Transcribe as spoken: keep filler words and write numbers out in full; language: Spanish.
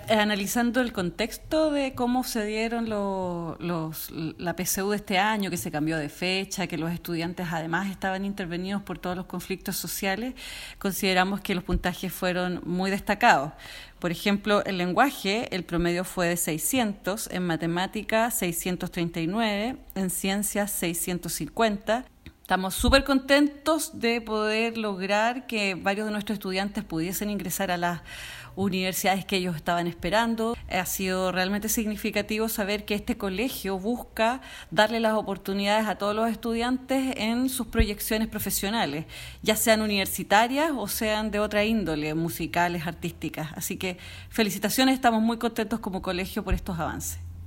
analizando el contexto de cómo se dieron los, los, la P S U de este año, que se cambió de fecha, que los estudiantes además estaban intervenidos por todos los conflictos sociales, consideramos que los puntajes fueron muy destacados. Por ejemplo, en lenguaje el promedio fue de seiscientos, en matemática seiscientos treinta y nueve, en ciencias seiscientos cincuenta. Estamos súper contentos de poder lograr que varios de nuestros estudiantes pudiesen ingresar a las universidades que ellos estaban esperando. Ha sido realmente significativo saber que este colegio busca darle las oportunidades a todos los estudiantes en sus proyecciones profesionales, ya sean universitarias o sean de otra índole, musicales, artísticas. Así que felicitaciones, estamos muy contentos como colegio por estos avances.